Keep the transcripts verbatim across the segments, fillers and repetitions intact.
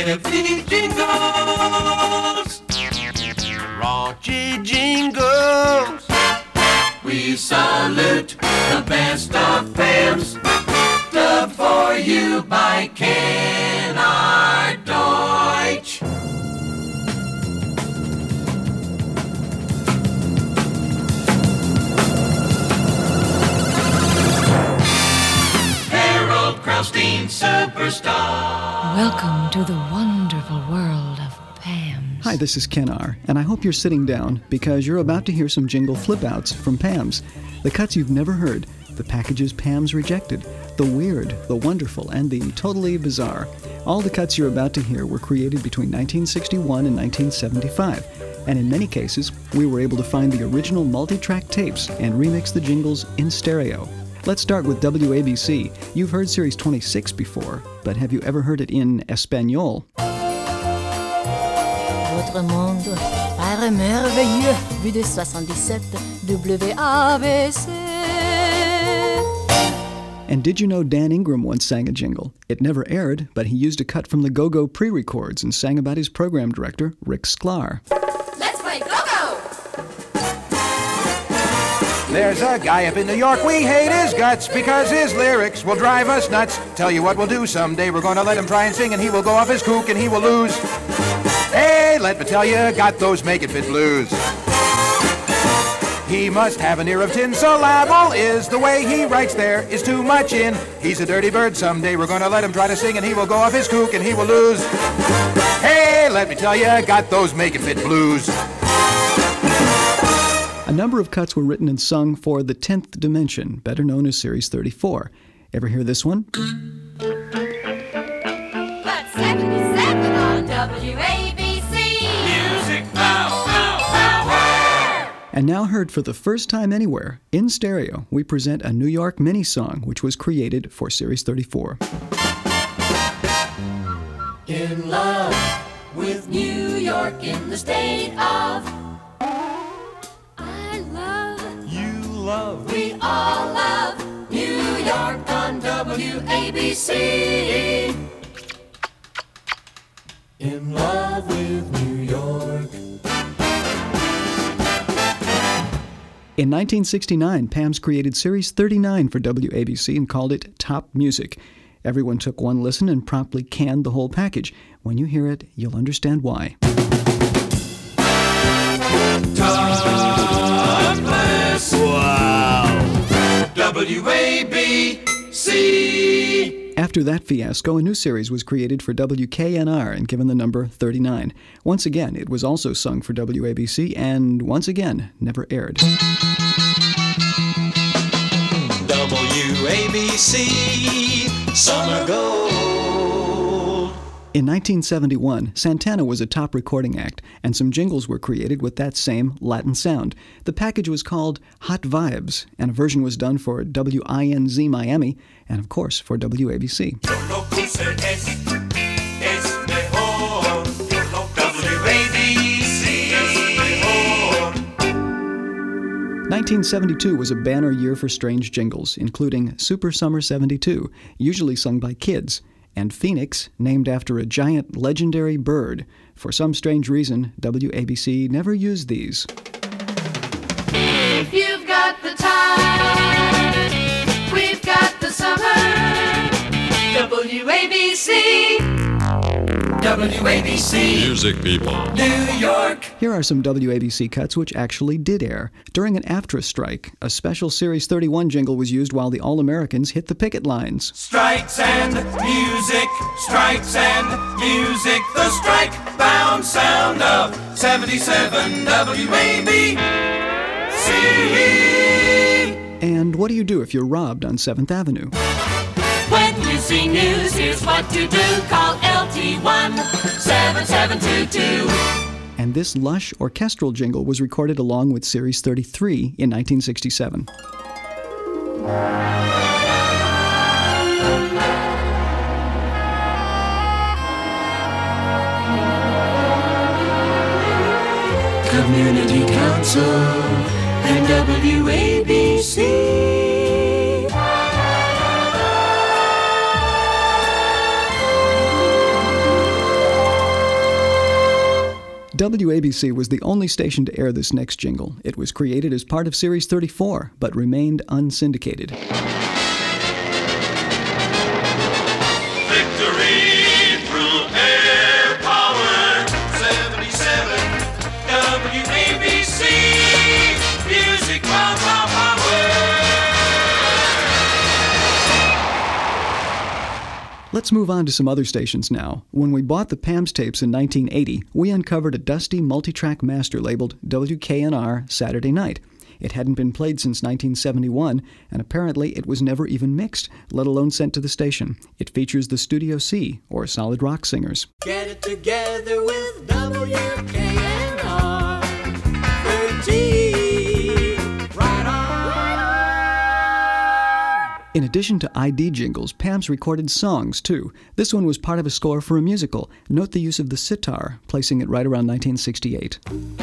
heavy jingles, raunchy jingles. We salute the best of Pam's, dubbed for you by Kennard Deutsch. Harold Kraustein, superstar. Welcome to the wonderful world of Pam's. Hi, this is Ken R., and I hope you're sitting down because you're about to hear some jingle flip-outs from Pam's. The cuts you've never heard, the packages Pam's rejected, the weird, the wonderful, and the totally bizarre. All the cuts you're about to hear were created between nineteen sixty-one and nineteen seventy-five, and in many cases, we were able to find the original multi-track tapes and remix the jingles in stereo. Let's start with W A B C. You've heard Series twenty-six before, but have you ever heard it in Espanol? Votre monde paraît merveilleux, vu de soixante-dix-sept W A B C. And did you know Dan Ingram once sang a jingle? It never aired, but he used a cut from the Go-Go pre-records and sang about his program director, Rick Sklar. Let's play Go-Go! There's a guy up in New York, we hate his guts because his lyrics will drive us nuts. Tell you what we'll do someday, we're gonna let him try and sing and he will go off his kook and he will lose. Hey, let me tell you, got those Make It Fit blues. He must have an ear of tin, syllable is the way he writes, there is too much in. He's a dirty bird, someday we're gonna let him try to sing and he will go off his kook and he will lose. Hey, let me tell you, got those Make It Fit blues. A number of cuts were written and sung for The Tenth Dimension, better known as Series thirty-four. Ever hear this one? That's seventy-seven on W A B C. Music, pow, pow, power. And now heard for the first time anywhere, in stereo, we present a New York mini-song which was created for Series thirty-four. In love with New York in the state of I love, you love. we all love New York on W A B C. In love with New York. In nineteen sixty-nine, Pam's created Series thirty-nine for W A B C and called it Top Music. Everyone took one listen and promptly canned the whole package. When you hear it, you'll understand why. Topless. Wow. W A B C. After that fiasco, a new series was created for W K N R and given the number thirty-nine. Once again, it was also sung for W A B C and, once again, never aired. W A B C, Summer Gold. In nineteen seventy-one, Santana was a top recording act, and some jingles were created with that same Latin sound. The package was called Hot Vibes, and a version was done for W I N Z Miami, and of course for W A B C. nineteen seventy-two was a banner year for strange jingles, including Super Summer seventy-two, usually sung by kids, and Phoenix, named after a giant legendary bird. For some strange reason, W A B C never used these. If you've got the time, we've got the summer. W A B C. W A B C. Music people. New York. Here are some W A B C cuts which actually did air. During an AFTRA strike, a special Series thirty-one jingle was used while the All-Americans hit the picket lines. Strikes and music, strikes and music, the strike-bound sound of seventy-seven W A B C. And what do you do if you're robbed on seventh Avenue? When you see news, here's what to do. Call L T one seven seven two two. And this lush orchestral jingle was recorded along with Series thirty-three in nineteen sixty-seven. Community Council and W A B C. W A B C was the only station to air this next jingle. It was created as part of Series thirty-four, but remained unsyndicated. Victory through air power, seventy-seven W A B C, music power, power. Let's move on to some other stations now. When we bought the Pam's tapes in nineteen eighty, we uncovered a dusty multi-track master labeled W K N R Saturday Night. It hadn't been played since nineteen seventy-one, and apparently it was never even mixed, let alone sent to the station. It features the Studio C, or Solid Rock Singers. Get it together with W K N R thirteen. Right on. In addition to I D jingles, Pam's recorded songs, too. This one was part of a score for a musical. Note the use of the sitar, placing it right around nineteen sixty-eight.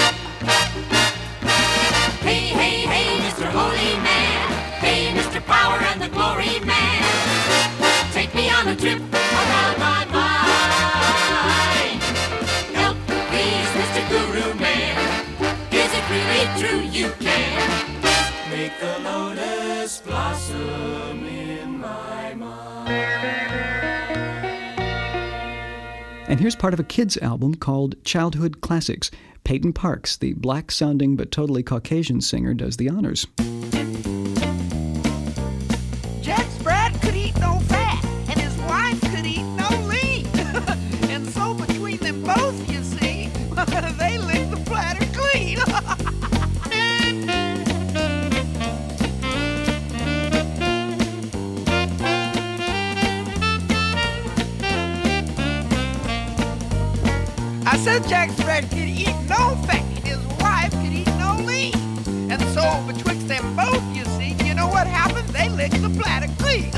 Hey, hey, hey, Mister Holy Man. Hey, Mister Power and the Glory Man. Take me on a trip around my mind. Help, please, Mister Guru Man. Is it really true you can make the lotus blossom in my mind? And here's part of a kids' album called Childhood Classics. Peyton Parks, the black-sounding but totally Caucasian singer, does the honors. Jack Sprat could eat no fat, and his wife could eat no lean. And so between them both, you see, they licked the platter clean. I said Jack Sprat could eat no fat, and his wife could eat no lean. And so betwixt them both, you see, you know what happened? They licked the platter clean.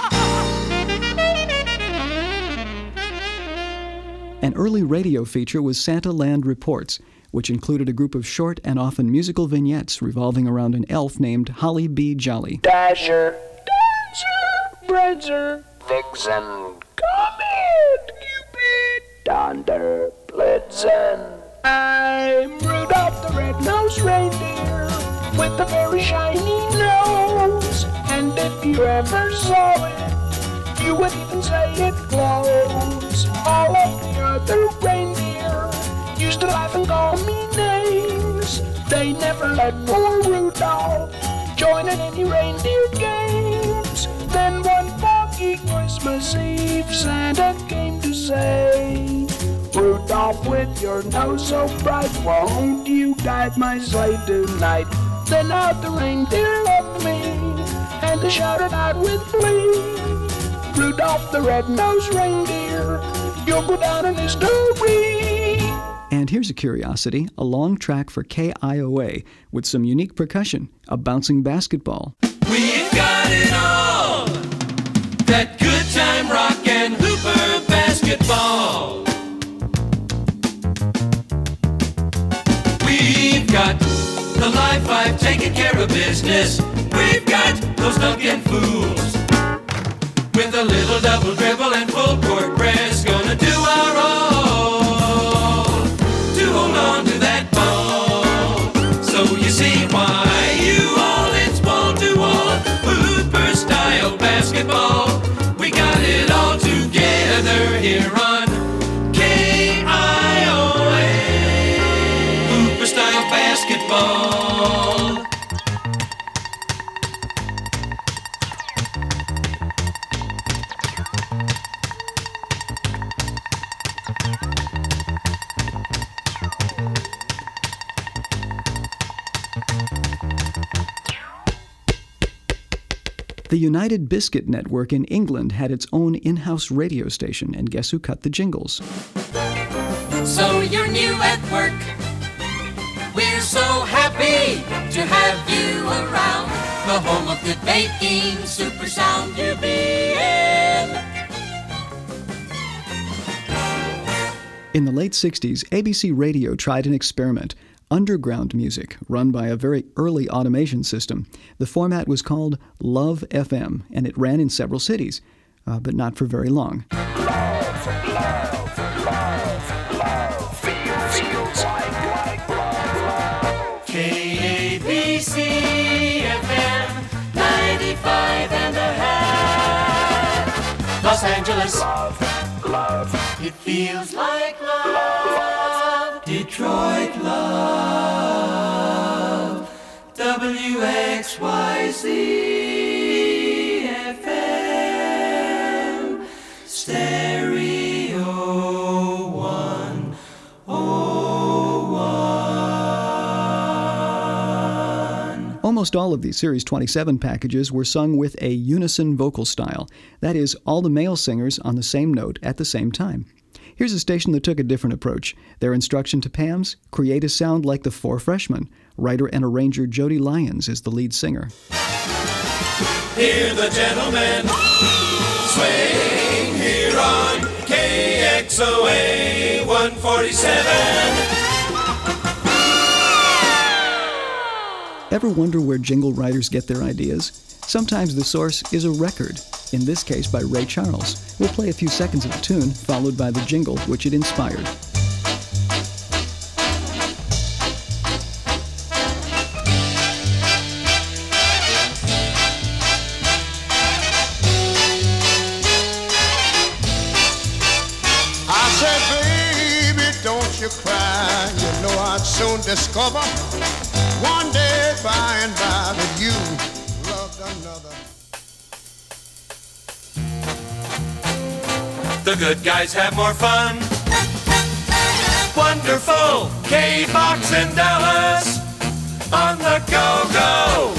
An early radio feature was Santa Land Reports, which included a group of short and often musical vignettes revolving around an elf named Holly B. Jolly. Dasher, Dancer, Prancer, Vixen, Comet, Cupid, Donder, Blitzen. I'm Rudolph the Red-Nosed Reindeer with a very shiny nose. And if you ever saw it, you would even say it glows. All of the other reindeer used to laugh and call me names. They never let poor Rudolph join in any reindeer games. Then one foggy Christmas Eve, Santa came to say, Rudolph, with your nose so bright, won't you guide my sleigh tonight? Then out the reindeer loved me, and they shouted out with glee, Rudolph the red-nosed reindeer, you'll go down in history. And here's a curiosity, a long track for K I O A with some unique percussion, a bouncing basketball. We've got it all. That good time rock and hooper basketball. We've got the life I've taken care of business. We've got those Duncan fools with a little double dribble and full court press, gonna do our all to hold on to that ball. So you see why you all it's wall to wall hooper style basketball. We got it all together here on K I O A, hooper style basketball. The United Biscuit Network in England had its own in-house radio station, and guess who cut the jingles? So you're new at work. We're so happy to have you around. The home of good baking, super sound you be in. In the late sixties, A B C Radio tried an experiment, underground music, run by a very early automation system. The format was called Love F M, and it ran in several cities, uh, but not for very long. Love, love, love, love, feels, feels Los Angeles. Love, love. It feels like love. Detroit love. W X Y Z F M. Stereo one oh one. Almost all of these Series twenty-seven packages were sung with a unison vocal style. That is, all the male singers on the same note at the same time. Here's a station that took a different approach. Their instruction to Pam's, create a sound like the Four Freshmen. Writer and arranger Jody Lyons is the lead singer. Hear the gentlemen swing here on K X O A one forty-seven. Ever wonder where jingle writers get their ideas? Sometimes the source is a record, in this case by Ray Charles. We'll play a few seconds of the tune, followed by the jingle which it inspired. I said, baby, don't you cry. You know I'd soon discover one day by and by that you loved another. The good guys have more fun. Wonderful K-Box in Dallas on the go-go.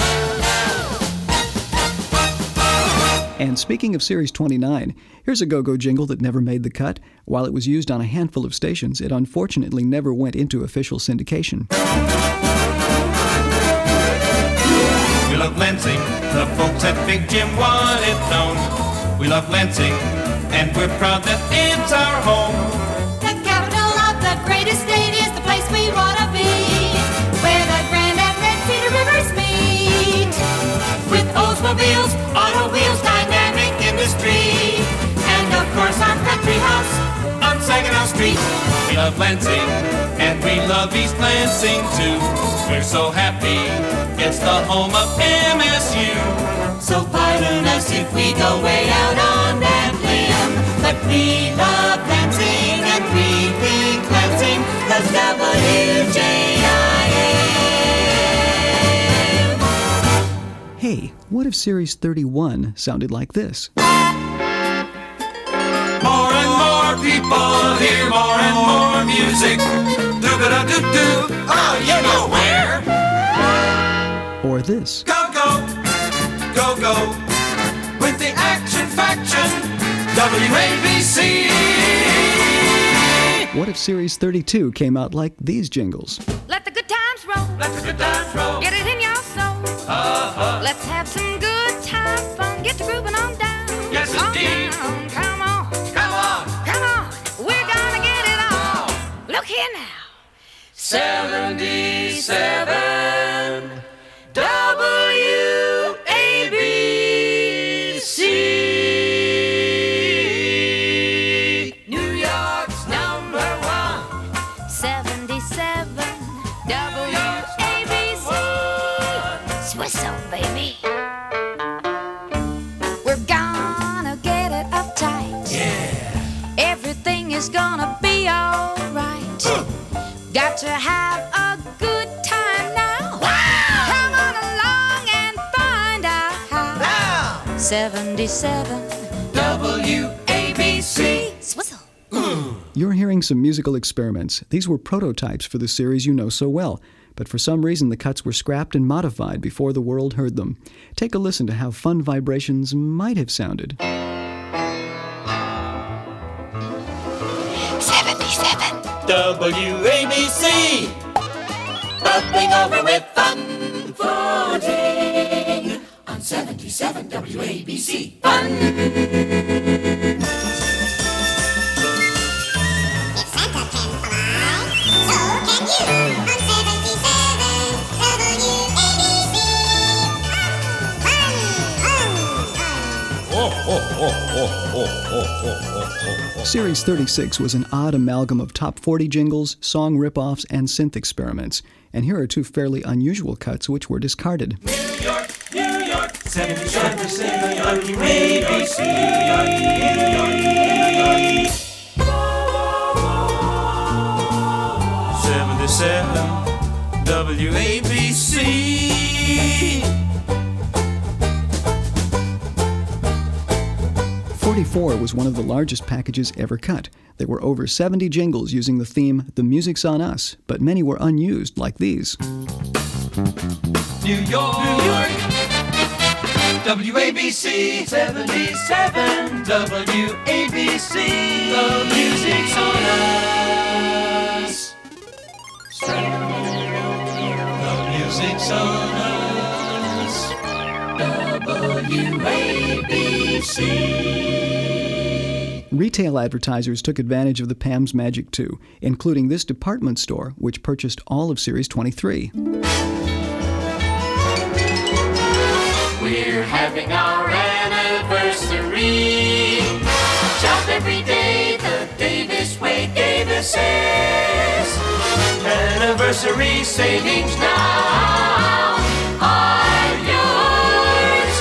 And speaking of Series twenty-nine, here's a go-go jingle that never made the cut. While it was used on a handful of stations, it unfortunately never went into official syndication. We love Lansing, the folks at Big Jim want it known. We love Lansing, and we're proud that it's our home. The capital of the greatest state is the place we want to be, where the Grand and Red Cedar Rivers meet. With Oldsmobiles, auto wheels, dynamic industry, and of course our country house on Saginaw Street. We love Lansing, and we love East Lansing too. We're so happy, it's the home of M S U. So pardon us if we go way out on that limb, but we love Lansing and we think Lansing loves W J I M. Hey, what if Series thirty-one sounded like this? More and more people hear more and more music. Do-ba-da-do-do, oh, you know where. Or this? Go, go, go, go, with the Action Faction, W A B C. What if Series thirty-two came out like these jingles? Let the good times roll. Let the good times roll. Get it in your soul. Uh-huh. Let's have some good time fun. Get the grooving on down. Yes, on indeed. Down. Come on. Come on. Come on. We're gonna get it all. Look here now. seventy-seven W A B C. New York's number one. seventy-seven W A B C. Swizzle, baby. We're gonna get it uptight. Yeah. Everything is gonna be alright. Uh. Got to have a good time now. Wow. Come on along and find out how. Now. seventy-seven W A B C. Swizzle. You're hearing some musical experiments. These were prototypes for the series you know so well, but for some reason the cuts were scrapped and modified before the world heard them. Take a listen to how Fun Vibrations might have sounded. seventy-seven W A B C. Bubbling over with fun. Floating on seventy-seven W A B C. Fun. If Santa can fly, so can you on seventy-seven W A B C. Fun, fun, fun, fun. Series thirty-six was an odd amalgam of top forty jingles, song rip-offs, and synth experiments. And here are two fairly unusual cuts which were discarded. New York, New York, seventy-seven W A B C, New York, New York, New York. seventy-seven W A B C. forty-four was one of the largest packages ever cut. There were over seventy jingles using the theme, The Music's on Us, but many were unused, like these. New York, New York, W A B C, seventy-seven W A B C, the music's on us. The music's on us, W A B C. Retail advertisers took advantage of the Pam's magic too, including this department store, which purchased all of Series twenty-three. We're having our anniversary. Shop every day the Davis Wade Davis is. Anniversary savings now are yours.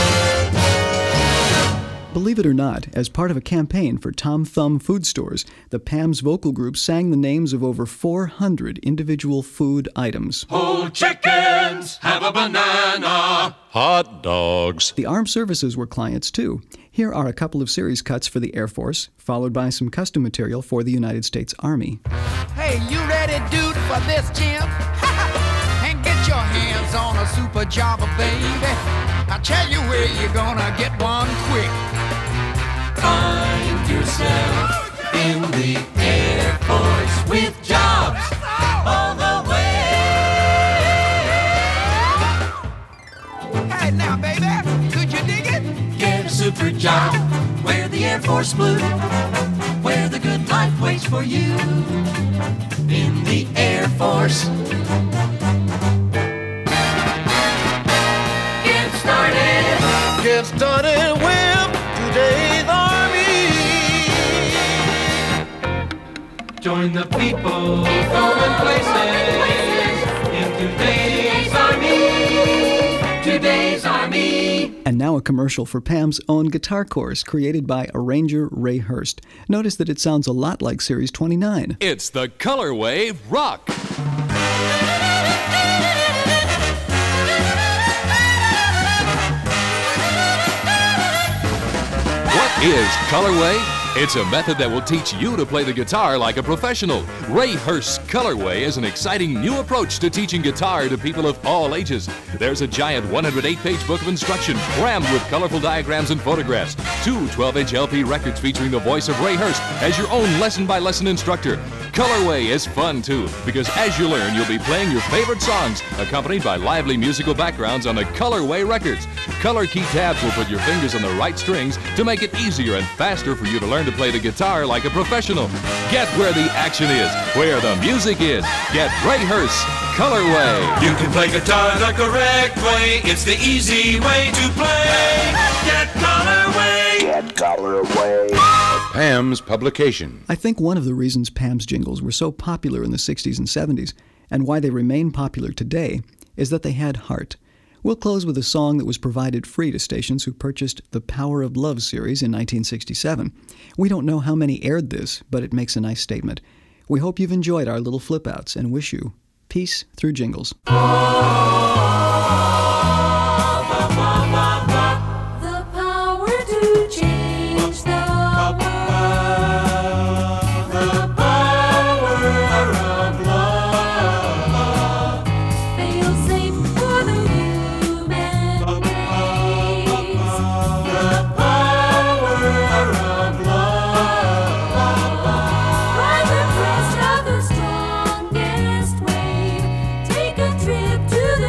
Believe it or not, as part of a campaign for Tom Thumb food stores, the Pam's vocal group sang the names of over four hundred individual food items. Whole chickens have a banana. Hot dogs. The armed services were clients too. Here are a couple of series cuts for the Air Force, followed by some custom material for the United States Army. Hey, you ready, dude, for this, Jim? And get your hands on a super Java, baby. I'll tell you where you're gonna get one quick. Find yourself in the Air Force with jobs all the way. Hey, now, baby, could you dig it? Get a super job, wear the Air Force blue, where the good life waits for you in the Air Force. Get started. Get started with today's Army. Join the people, people and places in today's Army. Today's Army. And now a commercial for Pam's own guitar course, created by arranger Ray Hurst. Notice that it sounds a lot like Series twenty-nine. It's the Color Wave Rock. What is Color Wave? It's a method that will teach you to play the guitar like a professional. Ray Hurst's Colorway is an exciting new approach to teaching guitar to people of all ages. There's a giant one hundred eight page book of instruction crammed with colorful diagrams and photographs. Two twelve inch L P records featuring the voice of Ray Hurst as your own lesson-by-lesson instructor. Colorway is fun too, because as you learn, you'll be playing your favorite songs, accompanied by lively musical backgrounds on the Colorway records. Color key tabs will put your fingers on the right strings to make it easier and faster for you to learn to play the guitar like a professional. Get where the action is, where the music is. Get Ray Hurst's Colorway. You can play guitar the correct way. It's the easy way to play. Get Colorway. Get Colorway. Pam's publication. I think one of the reasons Pam's jingles were so popular in the sixties and seventies, and why they remain popular today, is that they had heart. We'll close with a song that was provided free to stations who purchased the Power of Love series in nineteen sixty-seven. We don't know how many aired this, but it makes a nice statement. We hope you've enjoyed our little flip-outs and wish you peace through jingles. The power to change the world. The power of love. Feel safe for the human race. The power of love. Ride the crest of the strongest wave. Take a trip to the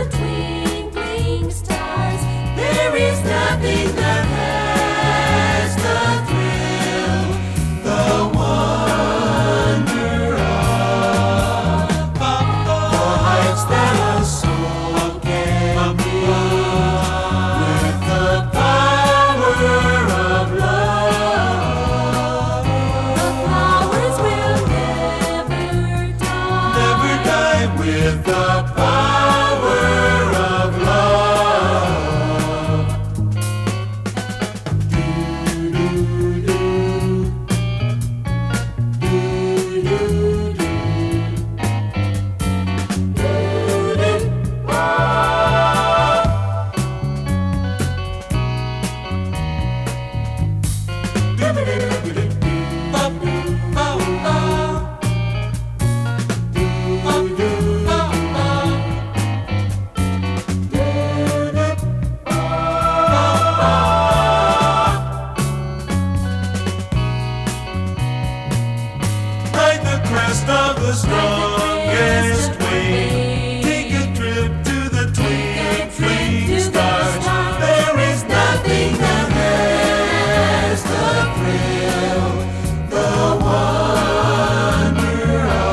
Ride the crest of the strongest wave. Take a trip to the twinkling stars. There is nothing that has the thrill, the wonder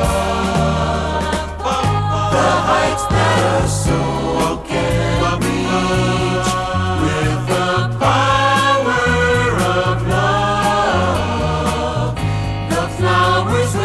of the heights that a soul can reach with the power of love. The flowers